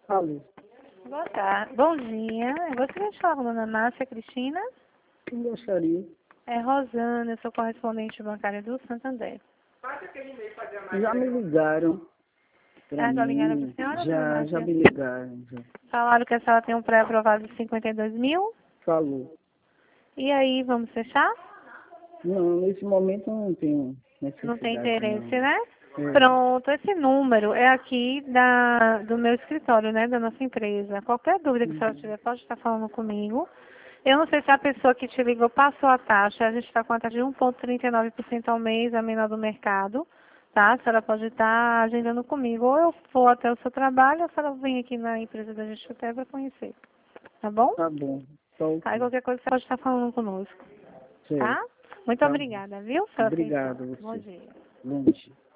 Alô, Boa tarde. Bom dia. Eu gostaria de falar com a dona Márcia Cristina. quem gostaria? É Rosana, eu sou correspondente bancária do Santander. Já me ligaram pra Já ligaram para a mim, senhora, dona já Márcia? me ligaram, já. Falaram que a senhora tem um pré-aprovado de 52 mil. Falou. E aí, vamos fechar? Não, nesse momento eu não tenho Não tem necessidade, interesse, não. né? É, Pronto, esse número é aqui do meu escritório, né, da nossa empresa. Qualquer dúvida que a senhora tiver, pode estar falando comigo. Eu não sei se a pessoa que te ligou passou a taxa. A gente está com a taxa de 1,39% ao mês, a menor do mercado. Tá? A senhora pode estar agendando comigo. Ou eu vou até o seu trabalho, ou a senhora vem aqui na empresa da gente até para conhecer. Tá bom? tá bom, tá Aí ok. qualquer coisa você pode estar falando conosco. Certo, Tá? Muito tá bom. obrigada, viu, pela atenção. Obrigado a Bom você. dia. Bom dia.